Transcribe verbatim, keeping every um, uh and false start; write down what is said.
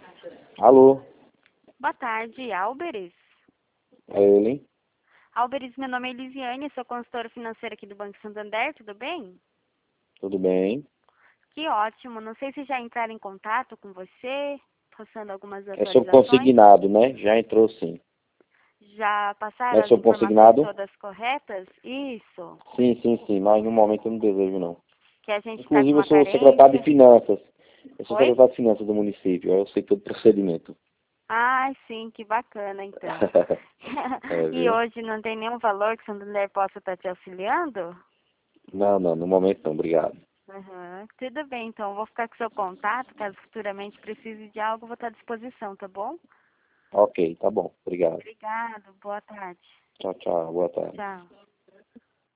Alô, Boa tarde, Álberes. é ele? Álberes, meu nome é Elisiane, sou consultora financeira aqui do Banco Santander, tudo bem? Tudo bem? Que ótimo, não sei se já entraram em contato com você, passando algumas É sobre atualizações. consignado, né? Já entrou sim. Já Não passaram é as sobre informações consignado? todas corretas? Isso, Sim, sim, sim, mas no momento eu não desejo não. que a gente está com Inclusive eu uma sou secretário de carência. finanças. Eu sou Oi? secretário de finanças do município, eu sei todo o procedimento. Ah, sim, que bacana então. É, E viu? hoje não tem nenhum valor que o Santander possa estar te auxiliando? Não, não, no momento não, obrigado. Uhum. Tudo bem, então eu vou ficar com seu contato, caso futuramente precise de algo, eu vou estar à disposição, tá bom? Ok, tá bom, obrigado. Obrigado, boa tarde. Tchau, tchau, boa tarde. Tchau.